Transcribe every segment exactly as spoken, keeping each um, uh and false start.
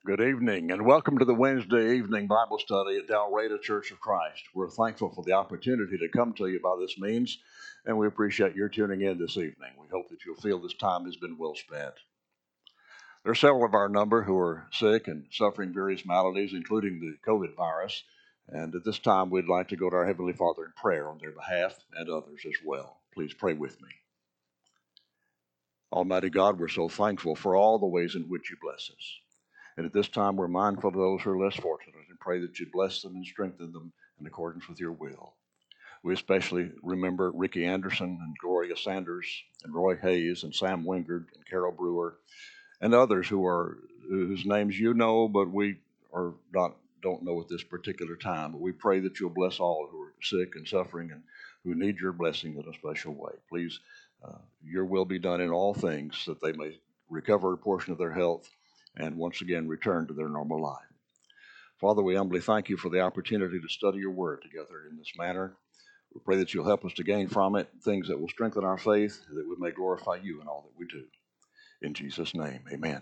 Good evening, and welcome to the Wednesday evening Bible study at Dalraida Church of Christ. We're thankful for the opportunity to come to you by this means, and we appreciate your tuning in this evening. We hope that you'll feel this time has been well spent. There are several of our number who are sick and suffering various maladies, including the COVID virus, and at this time we'd like to go to our Heavenly Father in prayer on their behalf and others as well. Please pray with me. Almighty God, we're so thankful for all the ways in which you bless us. And at this time, we're mindful of those who are less fortunate and pray that you bless them and strengthen them in accordance with your will. We especially remember Ricky Anderson and Gloria Sanders and Roy Hayes and Sam Wingard and Carol Brewer and others who are whose names you know, but we are not don't know at this particular time. But we pray that you'll bless all who are sick and suffering and who need your blessing in a special way. Please, uh, your will be done in all things, that they may recover a portion of their health and once again return to their normal life. Father, we humbly thank you for the opportunity to study your word together in this manner. We pray that you'll help us to gain from it things that will strengthen our faith, that we may glorify you in all that we do. In Jesus' name, amen.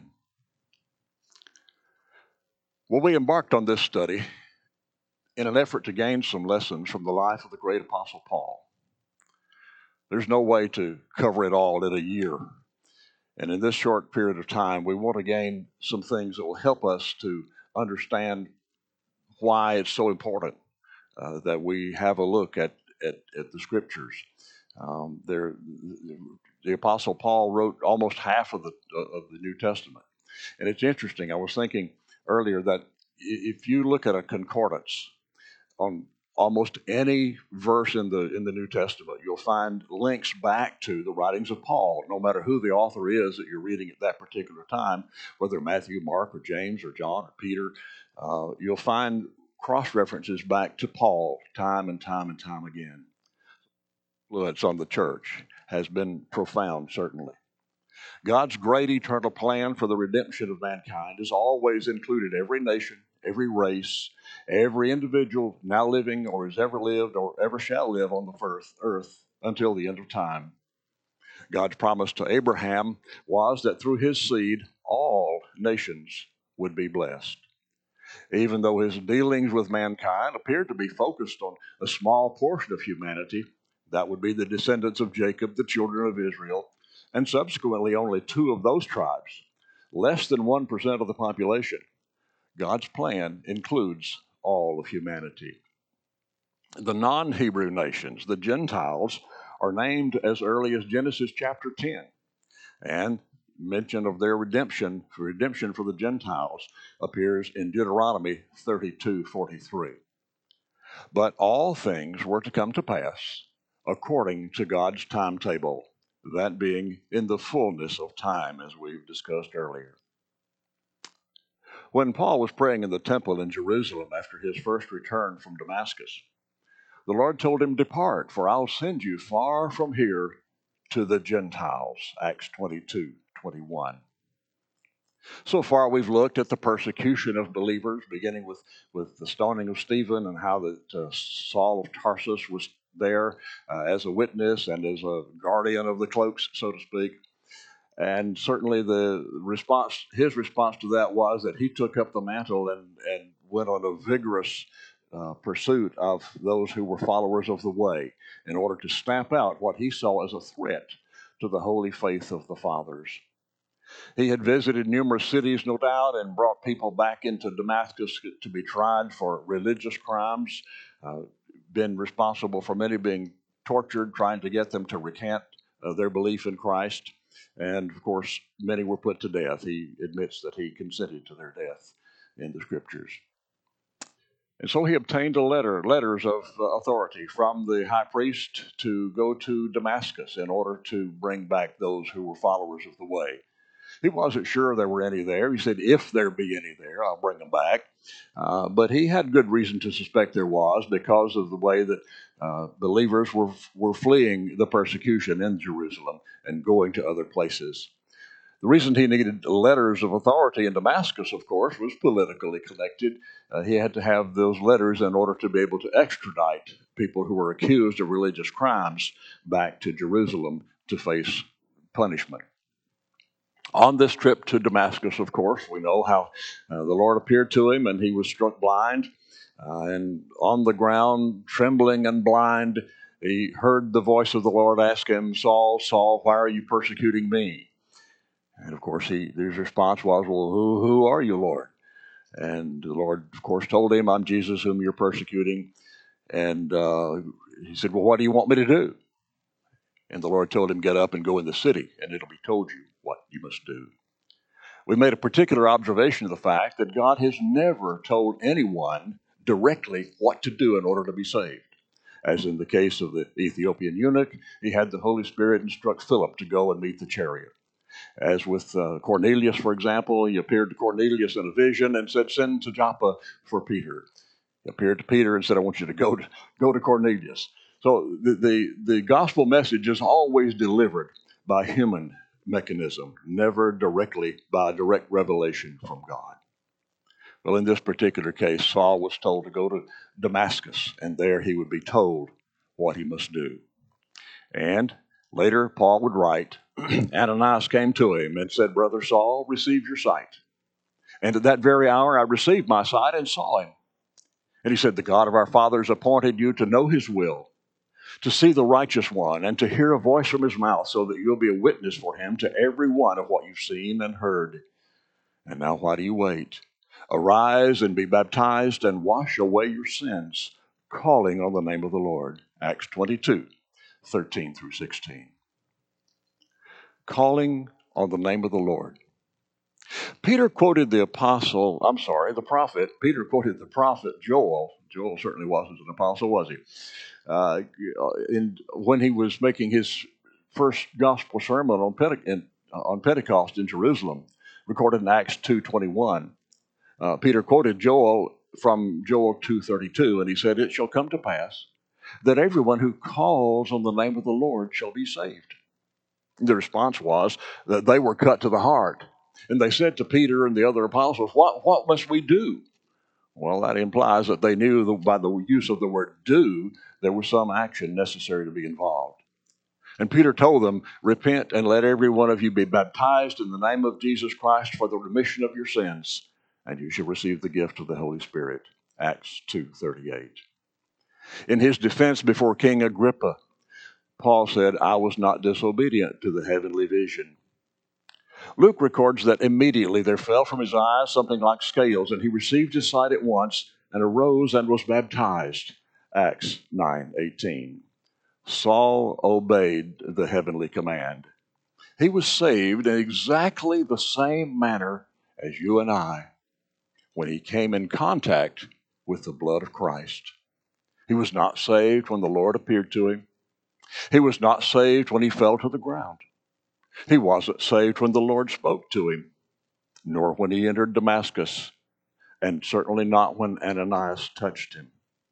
Well, we embarked on this study in an effort to gain some lessons from the life of the great Apostle Paul. There's no way to cover it all in a year. And in this short period of time, we want to gain some things that will help us to understand why it's so important uh, that we have a look at, at, at the scriptures. Um, there, the Apostle Paul wrote almost half of the, of the New Testament. And it's interesting, I was thinking earlier that if you look at a concordance on almost any verse in the in the New Testament, you'll find links back to the writings of Paul, no matter who the author is that you're reading at that particular time, whether Matthew, Mark, or James, or John, or Peter. Uh, you'll find cross-references back to Paul time and time and time again. Influence on the church has been profound, certainly. God's great eternal plan for the redemption of mankind has always included every nation, every race, every individual now living or has ever lived or ever shall live on the earth until the end of time. God's promise to Abraham was that through his seed, all nations would be blessed. Even though his dealings with mankind appeared to be focused on a small portion of humanity, that would be the descendants of Jacob, the children of Israel, and subsequently only two of those tribes, less than one percent of the population, God's plan includes all of humanity. The non-Hebrew nations, the Gentiles, are named as early as Genesis chapter ten, and mention of their redemption, redemption for the Gentiles, appears in Deuteronomy thirty-two forty-three. But all things were to come to pass according to God's timetable, that being in the fullness of time, as we've discussed earlier. When Paul was praying in the temple in Jerusalem after his first return from Damascus, the Lord told him, "Depart, for I'll send you far from here to the Gentiles," Acts twenty-two twenty-one. So far, we've looked at the persecution of believers, beginning with, with the stoning of Stephen and how that uh, Saul of Tarsus was there uh, as a witness and as a guardian of the cloaks, so to speak. And certainly the response, his response to that was that he took up the mantle and, and went on a vigorous uh, pursuit of those who were followers of the way in order to stamp out what he saw as a threat to the holy faith of the fathers. He had visited numerous cities, no doubt, and brought people back into Damascus to be tried for religious crimes, uh, been responsible for many being tortured, trying to get them to recant uh, their belief in Christ. And, of course, many were put to death. He admits that he consented to their death in the Scriptures. And so he obtained a letter, letters of uh, authority from the high priest to go to Damascus in order to bring back those who were followers of the way. He wasn't sure there were any there. He said, if there be any there, I'll bring them back. Uh, but he had good reason to suspect there was because of the way that uh, believers were, were fleeing the persecution in Jerusalem and going to other places. The reason he needed letters of authority in Damascus, of course, was politically connected. Uh, he had to have those letters in order to be able to extradite people who were accused of religious crimes back to Jerusalem to face punishment. On this trip to Damascus, of course, we know how uh, the Lord appeared to him and he was struck blind. Uh, and on the ground, trembling and blind, he heard the voice of the Lord ask him, Saul, Saul, why are you persecuting me? And of course, he, his response was, well, who, who are you, Lord? And the Lord, of course, told him, I'm Jesus whom you're persecuting. And uh, he said, well, what do you want me to do? And the Lord told him, get up and go in the city, and it'll be told you what you must do. We made a particular observation of the fact that God has never told anyone directly what to do in order to be saved. As in the case of the Ethiopian eunuch, he had the Holy Spirit instruct Philip to go and meet the chariot. As with uh, Cornelius, for example, he appeared to Cornelius in a vision and said, send to Joppa for Peter. He appeared to Peter and said, I want you to go to, go to Cornelius. So the, the, the gospel message is always delivered by human mechanism, never directly by direct revelation from God. Well, in this particular case, Saul was told to go to Damascus, and there he would be told what he must do. And later, Paul would write, Ananias came to him and said, Brother Saul, receive your sight. And at that very hour I received my sight and saw him. And he said, the God of our fathers appointed you to know his will, to see the righteous one, and to hear a voice from his mouth, so that you'll be a witness for him to every one of what you've seen and heard. And now why do you wait? Arise and be baptized and wash away your sins, calling on the name of the Lord. Acts twenty-two, thirteen through sixteen. Calling on the name of the Lord. Peter quoted the apostle, I'm sorry, the prophet. Peter quoted the prophet Joel. Joel certainly wasn't an apostle, was he? Uh, in, when he was making his first gospel sermon on, Pente- in, on Pentecost in Jerusalem, recorded in Acts two twenty-one. Uh, Peter quoted Joel from Joel two thirty-two, and he said, it shall come to pass that everyone who calls on the name of the Lord shall be saved. The response was that they were cut to the heart. And they said to Peter and the other apostles, what, what must we do? Well, that implies that they knew that by the use of the word do, there was some action necessary to be involved. And Peter told them, repent and let every one of you be baptized in the name of Jesus Christ for the remission of your sins, and you shall receive the gift of the Holy Spirit. Acts two thirty-eight. In his defense before King Agrippa, Paul said, I was not disobedient to the heavenly vision. Luke records that immediately there fell from his eyes something like scales, and he received his sight at once and arose and was baptized. Acts nine eighteen. Saul obeyed the heavenly command. He was saved in exactly the same manner as you and I when he came in contact with the blood of Christ. He was not saved when the Lord appeared to him. He was not saved when he fell to the ground. He wasn't saved when the Lord spoke to him, nor when he entered Damascus, and certainly not when Ananias touched him.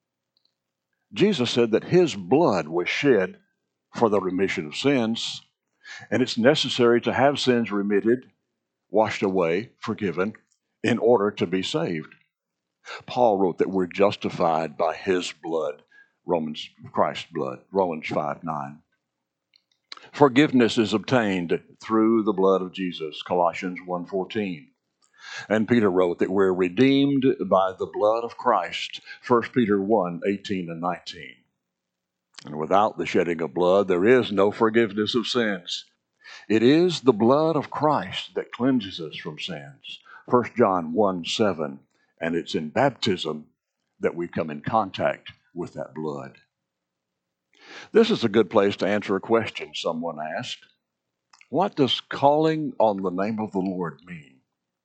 Jesus said that his blood was shed for the remission of sins, and it's necessary to have sins remitted, washed away, forgiven, in order to be saved. Paul wrote that we're justified by his blood, Romans, Christ's blood, Romans five nine. Forgiveness is obtained through the blood of Jesus, Colossians one fourteen. And Peter wrote that we're redeemed by the blood of Christ, First Peter one eighteen and nineteen. And without the shedding of blood, there is no forgiveness of sins. It is the blood of Christ that cleanses us from sins, First John one seven. And it's in baptism that we come in contact with that blood. This is a good place to answer a question someone asked. What does calling on the name of the Lord mean?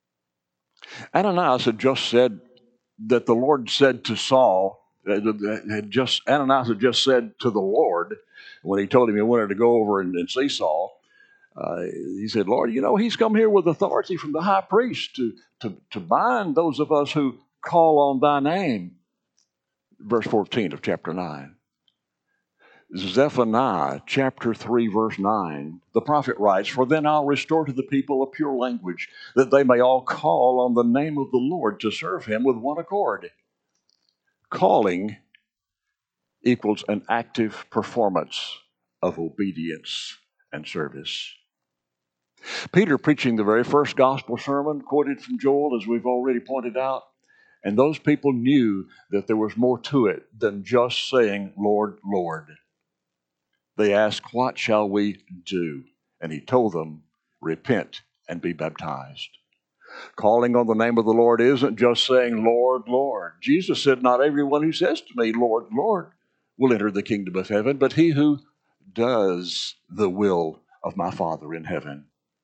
Ananias had just said that the Lord said to Saul, had just Ananias had just said to the Lord when he told him he wanted to go over and, and see Saul, uh, he said, Lord, you know, he's come here with authority from the high priest to, to, to bind those of us who call on thy name. Verse fourteen of chapter nine. Zephaniah chapter three, verse nine, the prophet writes, For then I'll restore to the people a pure language, that they may all call on the name of the Lord to serve him with one accord. Calling equals an active performance of obedience and service. Peter preaching the very first gospel sermon, quoted from Joel, as we've already pointed out, and those people knew that there was more to it than just saying, Lord, Lord. They asked, what shall we do? And he told them, repent and be baptized. Calling on the name of the Lord isn't just saying, Lord, Lord. Jesus said, not everyone who says to me, Lord, Lord, will enter the kingdom of heaven, but he who does the will of my Father in heaven.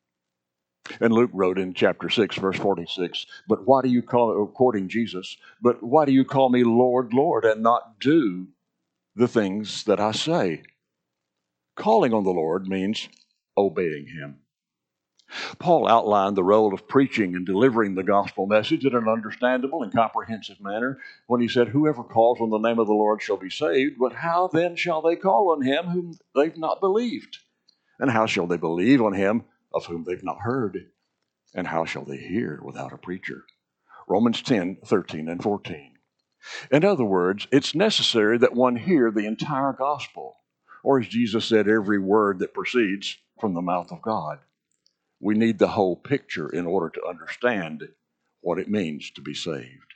And Luke wrote in chapter six, verse forty-six, but why do you call, quoting Jesus, but why do you call me Lord, Lord, and not do the things that I say? Calling on the Lord means obeying him. Paul outlined the role of preaching and delivering the gospel message in an understandable and comprehensive manner when he said, whoever calls on the name of the Lord shall be saved, but how then shall they call on him whom they've not believed? And how shall they believe on him of whom they've not heard? And how shall they hear without a preacher? Romans ten, thirteen and fourteen. In other words, it's necessary that one hear the entire gospel, or as Jesus said, every word that proceeds from the mouth of God. We need the whole picture in order to understand what it means to be saved.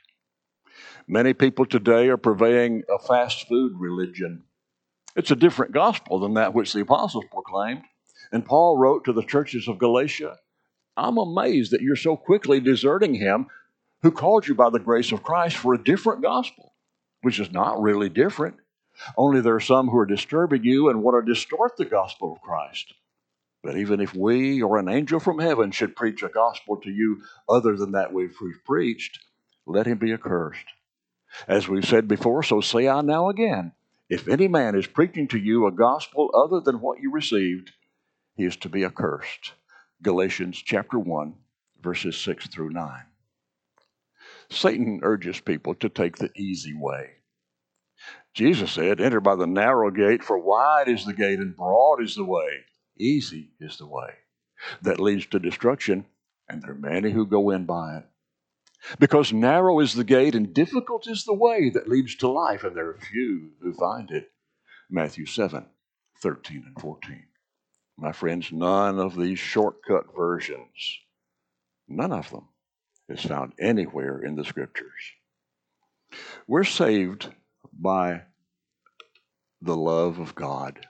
Many people today are purveying a fast food religion. It's a different gospel than that which the apostles proclaimed. And Paul wrote to the churches of Galatia, I'm amazed that you're so quickly deserting him who called you by the grace of Christ for a different gospel, which is not really different. Only there are some who are disturbing you and want to distort the gospel of Christ. But even if we or an angel from heaven should preach a gospel to you other than that we've preached, let him be accursed. As we've said before, so say I now again, if any man is preaching to you a gospel other than what you received, he is to be accursed. Galatians chapter one, verses six through nine. Satan urges people to take the easy way. Jesus said, enter by the narrow gate, for wide is the gate and broad is the way. Easy is the way that leads to destruction, and there are many who go in by it. Because narrow is the gate and difficult is the way that leads to life, and there are few who find it. Matthew seven, thirteen and fourteen. My friends, none of these shortcut versions, none of them is found anywhere in the Scriptures. We're saved by the love of God.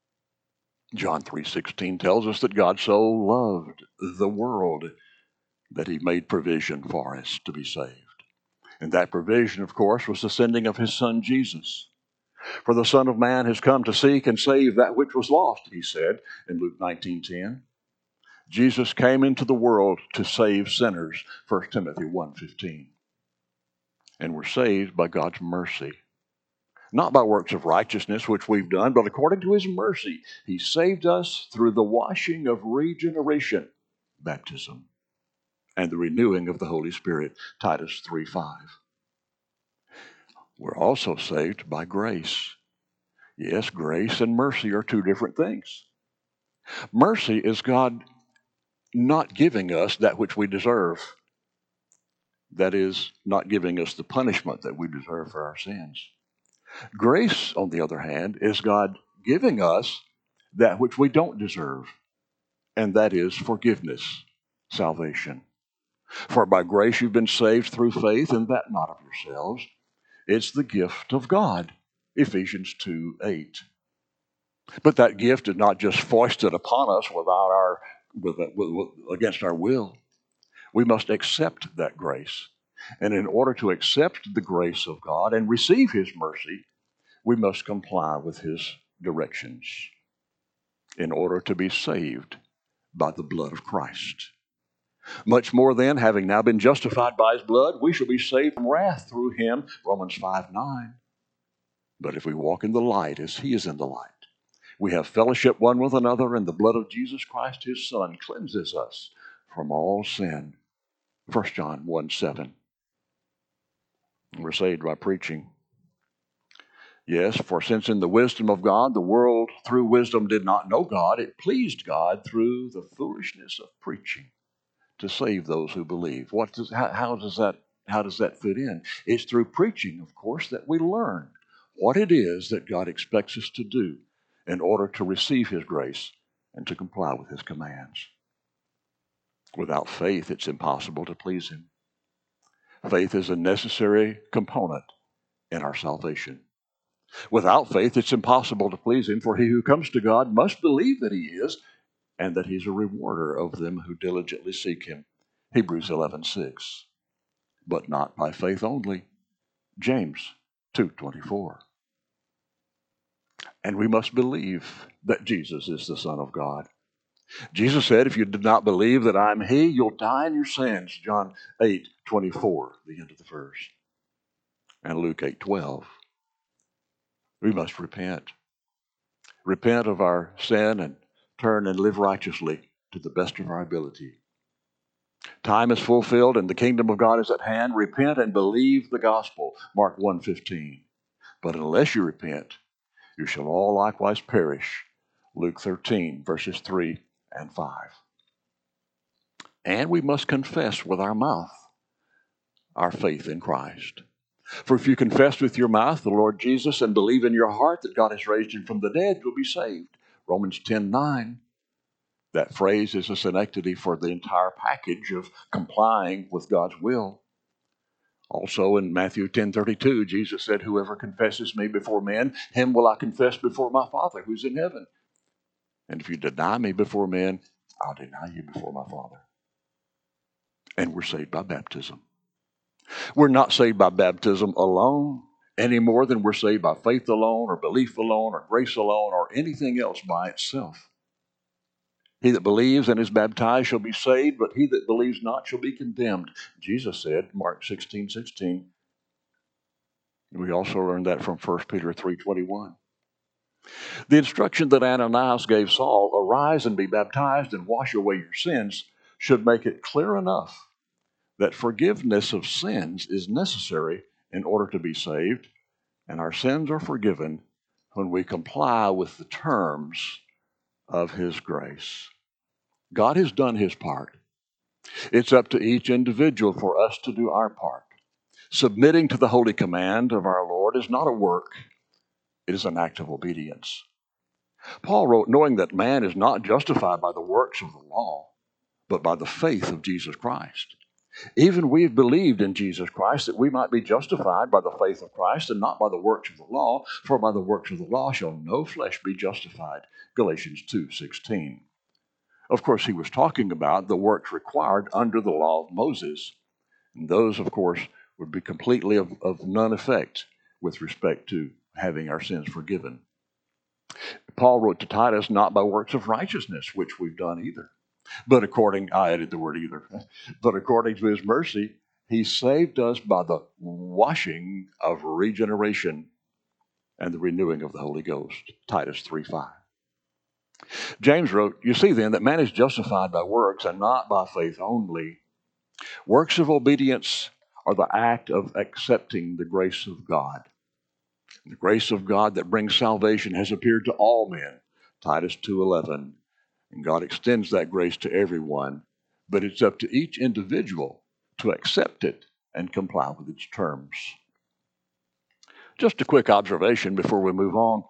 John three sixteen tells us that God so loved the world that he made provision for us to be saved. And that provision, of course, was the sending of his son Jesus. For the Son of Man has come to seek and save that which was lost, he said in Luke nineteen ten. Jesus came into the world to save sinners, First Timothy one fifteen. And we're saved by God's mercy. Not by works of righteousness which we've done, but according to his mercy, he saved us through the washing of regeneration, baptism, and the renewing of the Holy Spirit, Titus three five. We're also saved by grace. Yes, grace and mercy are two different things. Mercy is God not giving us that which we deserve. That is, not giving us the punishment that we deserve for our sins. Grace, on the other hand, is God giving us that which we don't deserve, and that is forgiveness, salvation. For by grace you've been saved through faith, and that not of yourselves. It's the gift of God, Ephesians two eight. But that gift is not just foisted upon us without our, with, with, with, against our will. We must accept that grace. And in order to accept the grace of God and receive his mercy, we must comply with his directions in order to be saved by the blood of Christ. Much more then, having now been justified by his blood, we shall be saved from wrath through him, Romans five nine. But if we walk in the light as he is in the light, we have fellowship one with another, and the blood of Jesus Christ, his Son, cleanses us from all sin. First John one seven. We're saved by preaching. Yes, for since in the wisdom of God, the world through wisdom did not know God, it pleased God through the foolishness of preaching to save those who believe. What does, how, how does that, how does that fit in? It's through preaching, of course, that we learn what it is that God expects us to do in order to receive his grace and to comply with his commands. Without faith, it's impossible to please him. Faith is a necessary component in our salvation. Without faith, it's impossible to please him, for he who comes to God must believe that he is, and that he's a rewarder of them who diligently seek him. Hebrews eleven six. But not by faith only. James two twenty-four. And we must believe that Jesus is the Son of God. Jesus said, if you did not believe that I'm he, you'll die in your sins. John eight twenty-four, the end of the verse. And Luke eight twelve. We must repent. Repent of our sin and turn and live righteously to the best of our ability. Time is fulfilled and the kingdom of God is at hand. Repent and believe the gospel. Mark one fifteen. But unless you repent, you shall all likewise perish. Luke thirteen, verses three and five. And we must confess with our mouth our faith in Christ. For if you confess with your mouth the Lord Jesus and believe in your heart that God has raised him from the dead, you'll be saved. Romans ten nine. That phrase is a synecdoche for the entire package of complying with God's will. Also in Matthew ten thirty-two, Jesus said, whoever confesses me before men, him will I confess before my Father who's in heaven. And if you deny me before men, I'll deny you before my Father. And we're saved by baptism. We're not saved by baptism alone any more than we're saved by faith alone or belief alone or grace alone or anything else by itself. He that believes and is baptized shall be saved, but he that believes not shall be condemned. Jesus said, Mark sixteen sixteen. We also learned that from First Peter three twenty-one. The instruction that Ananias gave Saul, arise and be baptized and wash away your sins, should make it clear enough that forgiveness of sins is necessary in order to be saved, and our sins are forgiven when we comply with the terms of his grace. God has done his part. It's up to each individual for us to do our part. Submitting to the holy command of our Lord is not a work, it is an act of obedience. Paul wrote, knowing that man is not justified by the works of the law, but by the faith of Jesus Christ. Even we have believed in Jesus Christ that we might be justified by the faith of Christ and not by the works of the law, for by the works of the law shall no flesh be justified. Galatians two sixteen. Of course, he was talking about the works required under the law of Moses. And those, of course, would be completely of, of none effect with respect to having our sins forgiven. Paul wrote to Titus, not by works of righteousness, which we've done either, but according, I added the word either, but according to his mercy, he saved us by the washing of regeneration and the renewing of the Holy Ghost. Titus three five. James wrote, you see then that man is justified by works and not by faith only. Works of obedience are the act of accepting the grace of God. The grace of God that brings salvation has appeared to all men. Titus two eleven. And God extends that grace to everyone, but it's up to each individual to accept it and comply with its terms. Just a quick observation before we move on.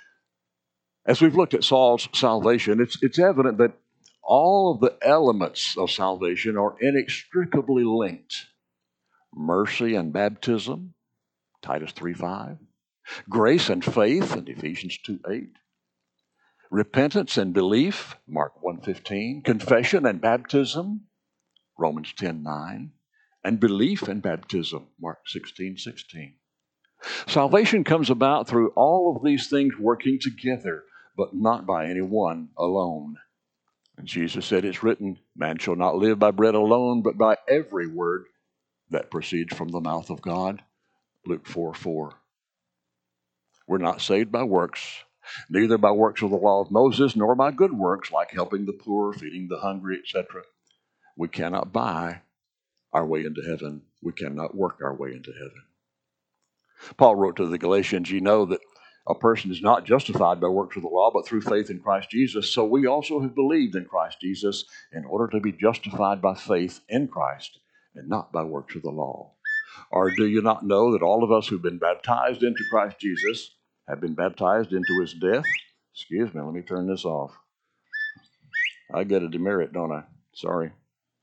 As we've looked at Saul's salvation, it's, it's evident that all of the elements of salvation are inextricably linked. Mercy and baptism, Titus three five. Grace and faith in Ephesians two eight. Repentance and belief, Mark one fifteen. Confession and baptism, Romans ten nine. And belief and baptism, Mark sixteen sixteen. Salvation comes about through all of these things working together, but not by any one alone. And Jesus said, it's written, man shall not live by bread alone, but by every word that proceeds from the mouth of God. Luke four four. We're not saved by works, neither by works of the law of Moses, nor by good works like helping the poor, feeding the hungry, et cetera. We cannot buy our way into heaven. We cannot work our way into heaven. Paul wrote to the Galatians, you know that a person is not justified by works of the law, but through faith in Christ Jesus. So we also have believed in Christ Jesus in order to be justified by faith in Christ and not by works of the law. Or do you not know that all of us who've been baptized into Christ Jesus have been baptized into his death? Excuse me, let me turn this off. I get a demerit, don't I? Sorry.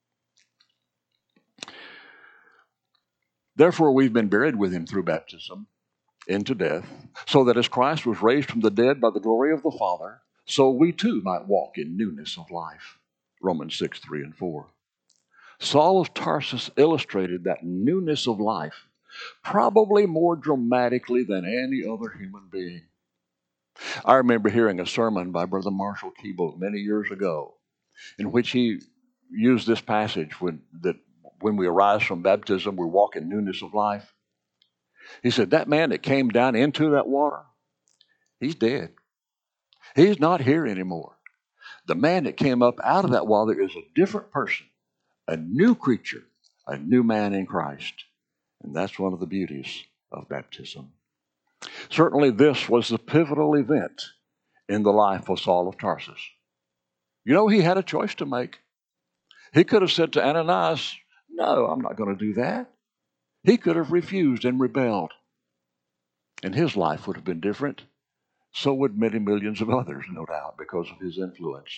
Therefore, we've been buried with him through baptism into death, so that as Christ was raised from the dead by the glory of the Father, so we too might walk in newness of life. Romans six, three and four. Saul of Tarsus illustrated that newness of life probably more dramatically than any other human being. I remember hearing a sermon by Brother Marshall Keeble many years ago in which he used this passage when, that when we arise from baptism, we walk in newness of life. He said, that man that came down into that water, he's dead. He's not here anymore. The man that came up out of that water is a different person, a new creature, a new man in Christ. And that's one of the beauties of baptism. Certainly this was the pivotal event in the life of Saul of Tarsus. You know, he had a choice to make. He could have said to Ananias, no, I'm not going to do that. He could have refused and rebelled. And his life would have been different. So would many millions of others, no doubt, because of his influence.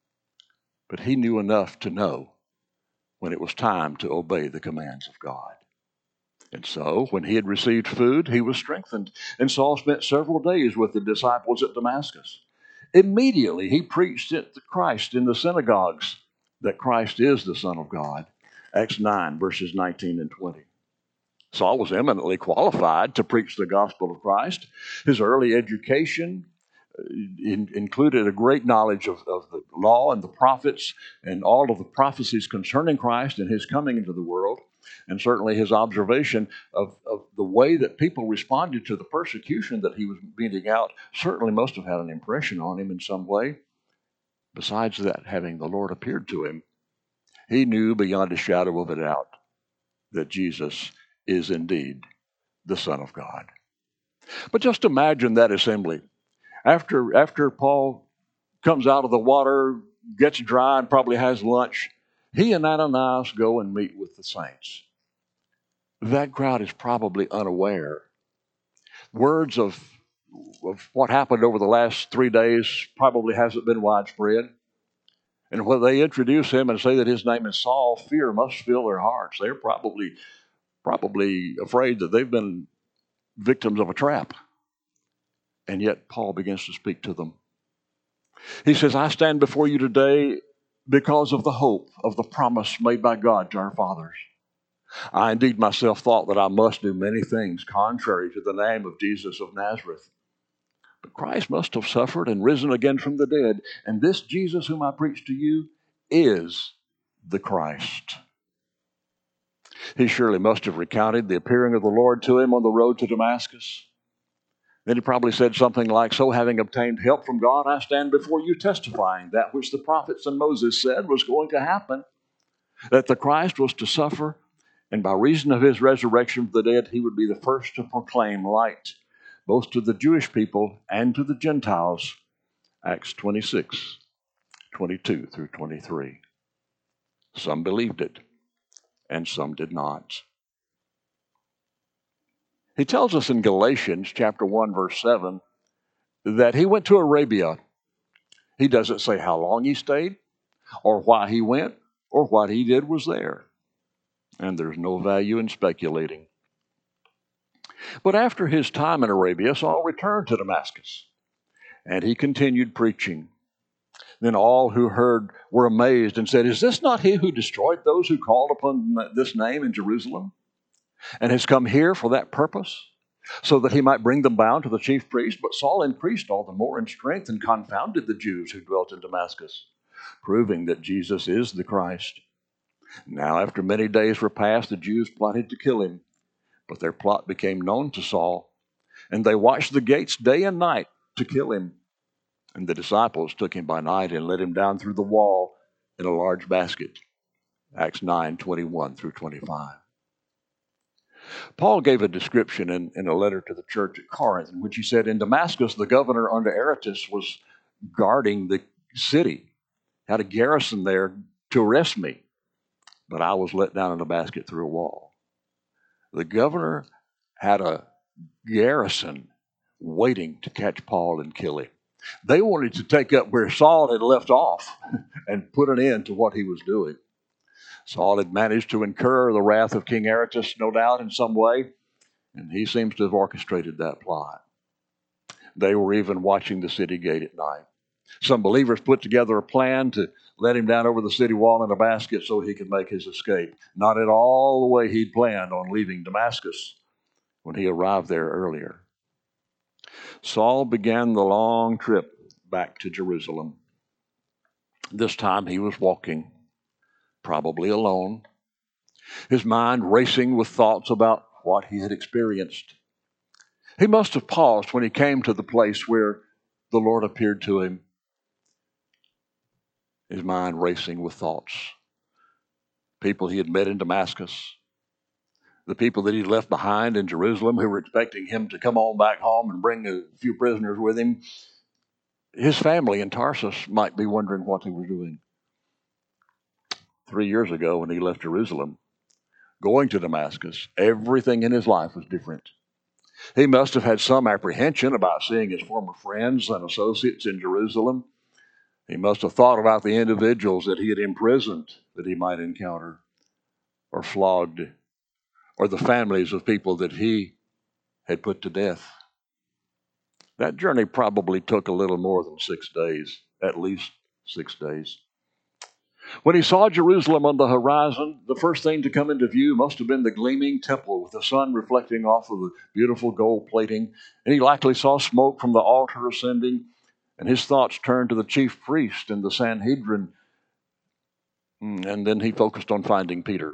But he knew enough to know when it was time to obey the commands of God. And so, when he had received food, he was strengthened. And Saul spent several days with the disciples at Damascus. Immediately, he preached at Christ in the synagogues that Christ is the Son of God. Acts nine, verses nineteen and twenty. Saul was eminently qualified to preach the gospel of Christ. His early education in, included a great knowledge of, of the law and the prophets and all of the prophecies concerning Christ and his coming into the world. And certainly his observation of, of the way that people responded to the persecution that he was meting out certainly must have had an impression on him in some way. Besides that, having the Lord appeared to him, he knew beyond a shadow of a doubt that Jesus is indeed the Son of God. But just imagine that assembly. After, after Paul comes out of the water, gets dry, and probably has lunch, he and Ananias go and meet with the saints. That crowd is probably unaware. Words of, of what happened over the last three days probably hasn't been widespread. And when they introduce him and say that his name is Saul, fear must fill their hearts. They're probably, probably afraid that they've been victims of a trap. And yet Paul begins to speak to them. He says, I stand before you today because of the hope of the promise made by God to our fathers. I indeed myself thought that I must do many things contrary to the name of Jesus of Nazareth. But Christ must have suffered and risen again from the dead, and this Jesus whom I preach to you is the Christ. He surely must have recounted the appearing of the Lord to him on the road to Damascus. Then he probably said something like, so having obtained help from God, I stand before you testifying that which the prophets and Moses said was going to happen, that the Christ was to suffer, and by reason of his resurrection from the dead, he would be the first to proclaim light, both to the Jewish people and to the Gentiles. Acts twenty-six, twenty-two through twenty-three. Some believed it, and some did not. He tells us in Galatians chapter one, verse seven, that he went to Arabia. He doesn't say how long he stayed, or why he went, or what he did was there. And there's no value in speculating. But after his time in Arabia, Saul returned to Damascus, and he continued preaching. Then all who heard were amazed and said, is this not he who destroyed those who called upon this name in Jerusalem, and has come here for that purpose, so that he might bring them bound to the chief priest? But Saul increased all the more in strength and confounded the Jews who dwelt in Damascus, proving that Jesus is the Christ. Now, after many days were passed, the Jews plotted to kill him, but their plot became known to Saul, and they watched the gates day and night to kill him. And the disciples took him by night and let him down through the wall in a large basket. Acts nine, twenty-one through twenty-five. Paul gave a description in, in a letter to the church at Corinth, in which he said, in Damascus, the governor under Aretas was guarding the city, had a garrison there to arrest me, but I was let down in a basket through a wall. The governor had a garrison waiting to catch Paul and kill him. They wanted to take up where Saul had left off and put an end to what he was doing. Saul had managed to incur the wrath of King Aretas, no doubt, in some way, and he seems to have orchestrated that plot. They were even watching the city gate at night. Some believers put together a plan to let him down over the city wall in a basket so he could make his escape. Not at all the way he'd planned on leaving Damascus when he arrived there earlier. Saul began the long trip back to Jerusalem. This time he was walking, probably alone, his mind racing with thoughts about what he had experienced. He must have paused when he came to the place where the Lord appeared to him, his mind racing with thoughts. People he had met in Damascus, the people that he left behind in Jerusalem who were expecting him to come on back home and bring a few prisoners with him. His family in Tarsus might be wondering what he was doing. Three years ago when he left Jerusalem, going to Damascus, everything in his life was different. He must have had some apprehension about seeing his former friends and associates in Jerusalem. He must have thought about the individuals that he had imprisoned that he might encounter or flogged, or the families of people that he had put to death. That journey probably took a little more than six days, at least six days. When he saw Jerusalem on the horizon, the first thing to come into view must have been the gleaming temple with the sun reflecting off of the beautiful gold plating. And he likely saw smoke from the altar ascending, and his thoughts turned to the chief priest and the Sanhedrin. And then he focused on finding Peter.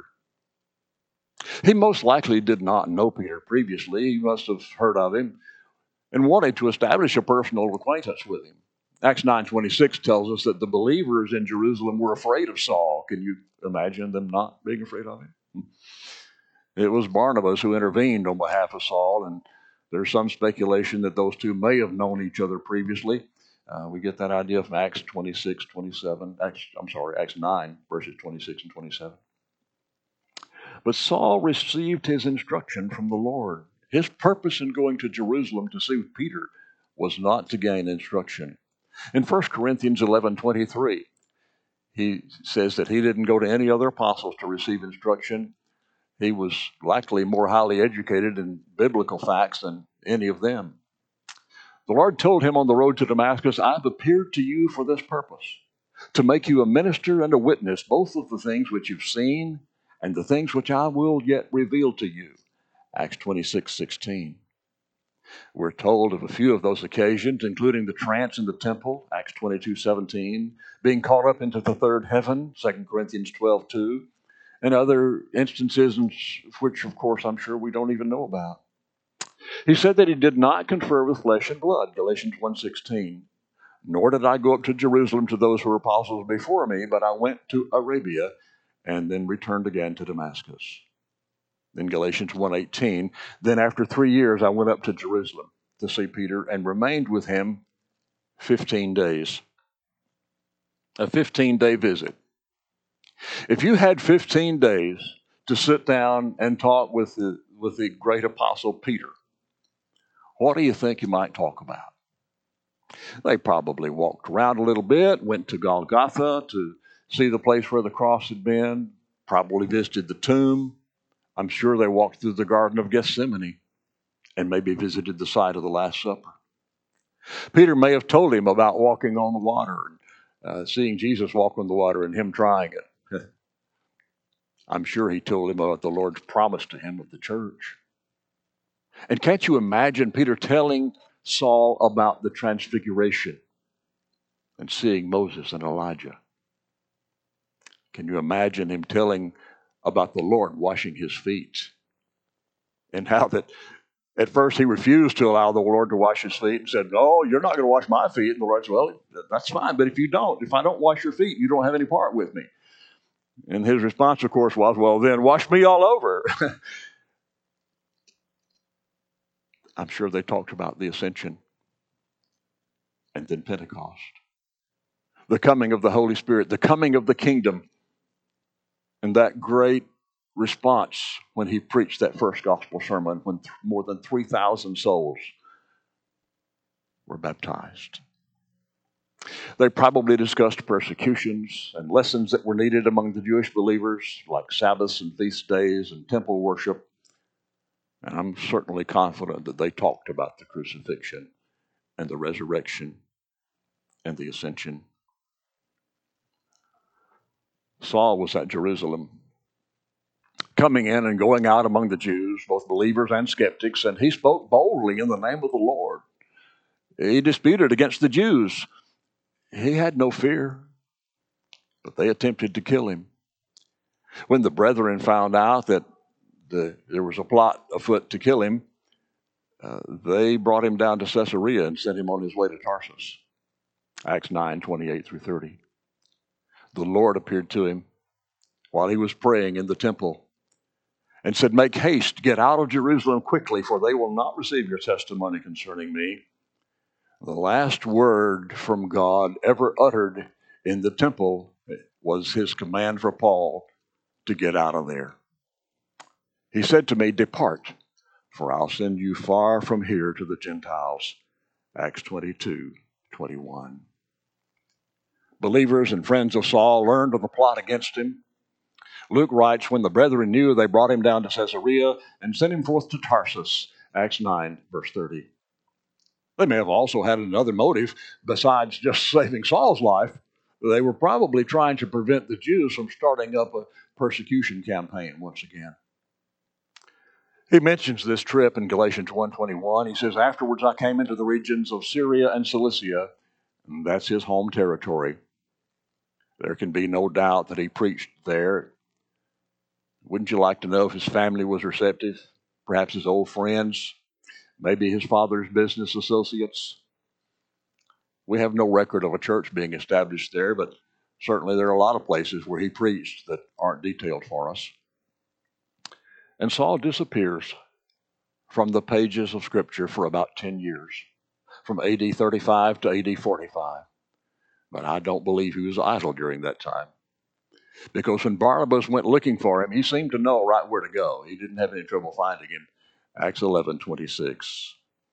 He most likely did not know Peter previously. He must have heard of him and wanted to establish a personal acquaintance with him. Acts nine twenty-six tells us that the believers in Jerusalem were afraid of Saul. Can you imagine them not being afraid of him? It was Barnabas who intervened on behalf of Saul, and there's some speculation that those two may have known each other previously. Uh, we get that idea from Acts twenty-six, twenty-seven. Acts, I'm sorry, Acts nine, verses twenty-six and twenty-seven. But Saul received his instruction from the Lord. His purpose in going to Jerusalem to see Peter was not to gain instruction. In First Corinthians eleven twenty-three, he says that he didn't go to any other apostles to receive instruction. He was likely more highly educated in biblical facts than any of them. The Lord told him on the road to Damascus, I've appeared to you for this purpose, to make you a minister and a witness, both of the things which you've seen and the things which I will yet reveal to you. Acts twenty-six sixteen. We're told of a few of those occasions, including the trance in the temple, Acts twenty-two seventeen, being caught up into the third heaven, Second Corinthians twelve two, and other instances which, of course, I'm sure we don't even know about. He said that he did not confer with flesh and blood, Galatians one sixteen, nor did I go up to Jerusalem to those who were apostles before me, but I went to Arabia and then returned again to Damascus. In Galatians one eighteen, then after three years I went up to Jerusalem to see Peter and remained with him fifteen days. A fifteen-day visit. If you had fifteen days to sit down and talk with the, with the great apostle Peter, what do you think you might talk about? They probably walked around a little bit, went to Golgotha to see the place where the cross had been, probably visited the tomb. I'm sure they walked through the Garden of Gethsemane and maybe visited the site of the Last Supper. Peter may have told him about walking on the water, and uh, seeing Jesus walk on the water and him trying it. I'm sure he told him about the Lord's promise to him of the church. And can't you imagine Peter telling Saul about the transfiguration and seeing Moses and Elijah? Can you imagine him telling about the Lord washing his feet and how that at first he refused to allow the Lord to wash his feet and said, no, you're not going to wash my feet. And the Lord said, well, that's fine, but if you don't, if I don't wash your feet, you don't have any part with me. And his response, of course, was, well, then wash me all over. I'm sure they talked about the ascension and then Pentecost, the coming of the Holy Spirit, the coming of the kingdom, and that great response when he preached that first gospel sermon when th- more than three thousand souls were baptized. They probably discussed persecutions and lessons that were needed among the Jewish believers, like Sabbaths and feast days and temple worship. And I'm certainly confident that they talked about the crucifixion and the resurrection and the ascension. Saul was at Jerusalem, coming in and going out among the Jews, both believers and skeptics, and he spoke boldly in the name of the Lord. He disputed against the Jews. He had no fear, but they attempted to kill him. When the brethren found out that the, there was a plot afoot to kill him, uh, they brought him down to Caesarea and sent him on his way to Tarsus. Acts nine, twenty-eight through thirty. The Lord appeared to him while he was praying in the temple and said, "Make haste, get out of Jerusalem quickly, for they will not receive your testimony concerning me." The last word from God ever uttered in the temple was his command for Paul to get out of there. He said to me, "Depart, for I'll send you far from here to the Gentiles." Acts twenty-two, twenty-one. Believers and friends of Saul learned of the plot against him. Luke writes, when the brethren knew, they brought him down to Caesarea and sent him forth to Tarsus. Acts nine, verse thirty. They may have also had another motive besides just saving Saul's life. They were probably trying to prevent the Jews from starting up a persecution campaign once again. He mentions this trip in Galatians one twenty-one. He says, "Afterwards I came into the regions of Syria and Cilicia," and that's his home territory. There can be no doubt that he preached there. Wouldn't you like to know if his family was receptive? Perhaps his old friends, maybe his father's business associates. We have no record of a church being established there, but certainly there are a lot of places where he preached that aren't detailed for us. And Saul disappears from the pages of Scripture for about ten years, from A D thirty-five to A D forty-five. But I don't believe he was idle during that time, because when Barnabas went looking for him, he seemed to know right where to go. He didn't have any trouble finding him. Acts eleven twenty-six.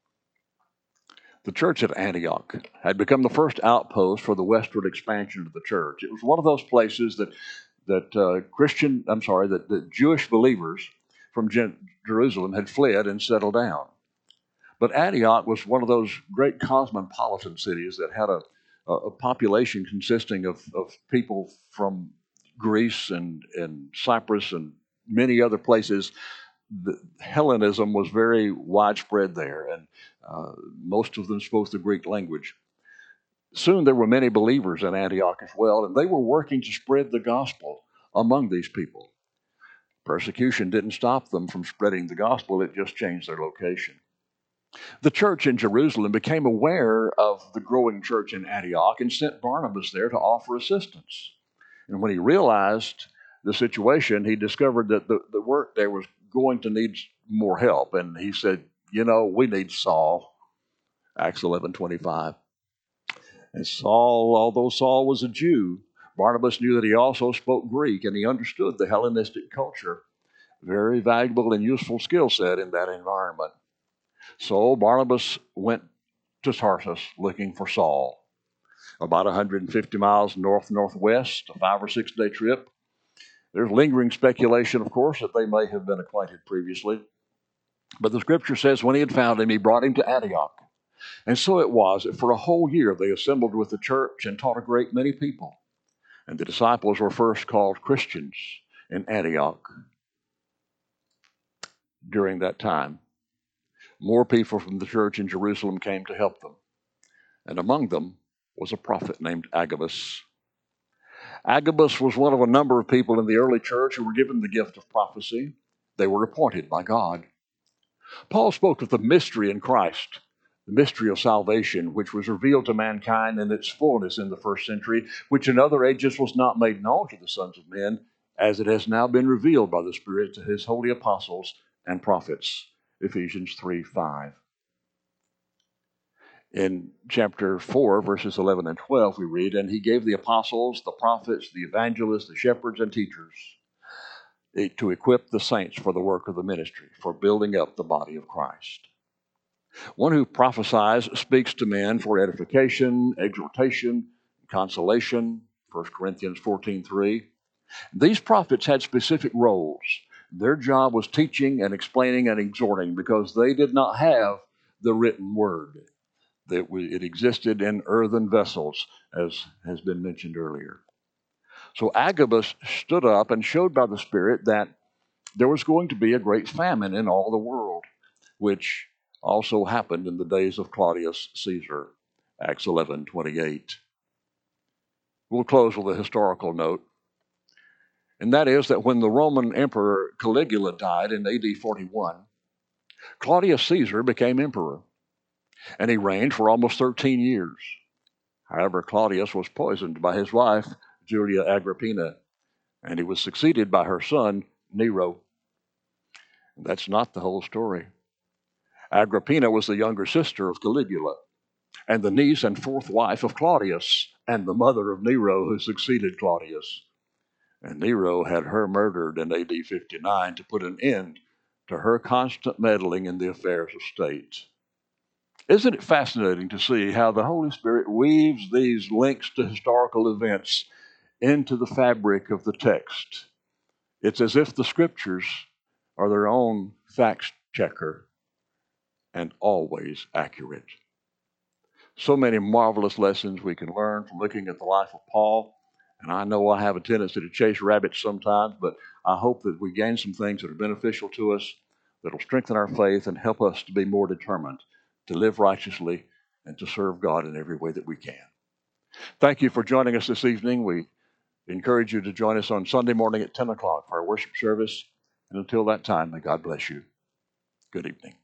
The church at Antioch had become the first outpost for the westward expansion of the church. It was one of those places that that uh, Christian, I'm sorry, that, that Jewish believers from Gen- Jerusalem had fled and settled down. But Antioch was one of those great cosmopolitan cities that had a, a population consisting of, of people from Greece and, and Cyprus and many other places. The Hellenism was very widespread there, and uh, most of them spoke the Greek language. Soon there were many believers in Antioch as well, and they were working to spread the gospel among these people. Persecution didn't stop them from spreading the gospel, it just changed their location. The church in Jerusalem became aware of the growing church in Antioch and sent Barnabas there to offer assistance. And when he realized the situation, he discovered that the, the work there was going to need more help. And he said, you know, we need Saul. Acts eleven twenty-five. And Saul, although Saul was a Jew, Barnabas knew that he also spoke Greek and he understood the Hellenistic culture. Very valuable and useful skill set in that environment. So Barnabas went to Tarsus looking for Saul. About one hundred fifty miles north-northwest, a five or six day trip. There's lingering speculation, of course, that they may have been acquainted previously. But the scripture says when he had found him, he brought him to Antioch. And so it was that for a whole year they assembled with the church and taught a great many people. And the disciples were first called Christians in Antioch during that time. More people from the church in Jerusalem came to help them. And among them was a prophet named Agabus. Agabus was one of a number of people in the early church who were given the gift of prophecy. They were appointed by God. Paul spoke of the mystery in Christ, the mystery of salvation, which was revealed to mankind in its fullness in the first century, which in other ages was not made known to the sons of men, as it has now been revealed by the Spirit to his holy apostles and prophets. Ephesians three five. In chapter four, verses eleven and twelve, we read, "And he gave the apostles, the prophets, the evangelists, the shepherds, and teachers to equip the saints for the work of the ministry, for building up the body of Christ." One who prophesies speaks to men for edification, exhortation, consolation, First Corinthians fourteen three. These prophets had specific roles. Their job was teaching and explaining and exhorting because they did not have the written word. It existed in earthen vessels, as has been mentioned earlier. So Agabus stood up and showed by the Spirit that there was going to be a great famine in all the world, which also happened in the days of Claudius Caesar, Acts eleven twenty-eight. We'll close with a historical note, and that is that when the Roman Emperor Caligula died in A D forty-one, Claudius Caesar became emperor, and he reigned for almost thirteen years. However, Claudius was poisoned by his wife, Julia Agrippina, and he was succeeded by her son, Nero. That's not the whole story. Agrippina was the younger sister of Caligula, and the niece and fourth wife of Claudius, and the mother of Nero who succeeded Claudius. And Nero had her murdered in A D fifty-nine to put an end to her constant meddling in the affairs of state. Isn't it fascinating to see how the Holy Spirit weaves these links to historical events into the fabric of the text? It's as if the Scriptures are their own fact checker and always accurate. So many marvelous lessons we can learn from looking at the life of Paul. And I know I have a tendency to chase rabbits sometimes, but I hope that we gain some things that are beneficial to us, that will strengthen our faith and help us to be more determined to live righteously and to serve God in every way that we can. Thank you for joining us this evening. We encourage you to join us on Sunday morning at ten o'clock for our worship service. And until that time, may God bless you. Good evening.